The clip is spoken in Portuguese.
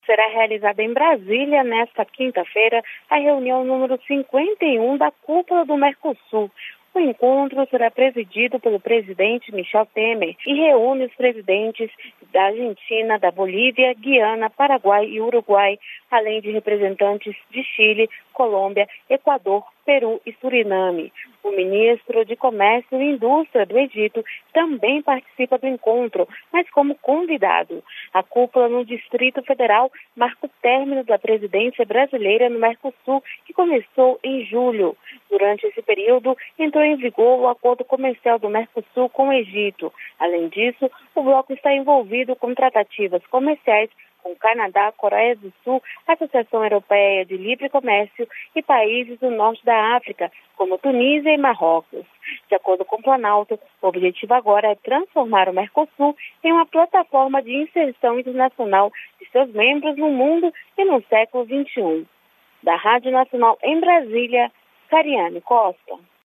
Será realizada em Brasília, nesta quinta-feira, a reunião número 51 da Cúpula do Mercosul. O encontro será presidido pelo presidente Michel Temer e reúne os presidentes da Argentina, da Bolívia, Guiana, Paraguai e Uruguai, além de representantes de Chile, Colômbia, Equador, Peru e Suriname. O ministro de Comércio e Indústria do Egito também participa do encontro, mas como convidado. A cúpula no Distrito Federal marca o término da presidência brasileira no Mercosul, que começou em julho. Durante esse período, entrou em vigor o acordo comercial do Mercosul com o Egito. Além disso, o bloco está envolvido com tratativas comerciais com Canadá, Coreia do Sul, Associação Europeia de Livre Comércio e países do norte da África, como Tunísia e Marrocos. De acordo com o Planalto, o objetivo agora é transformar o Mercosul em uma plataforma de inserção internacional de seus membros no mundo e no século XXI. Da Rádio Nacional em Brasília, Cariane Costa.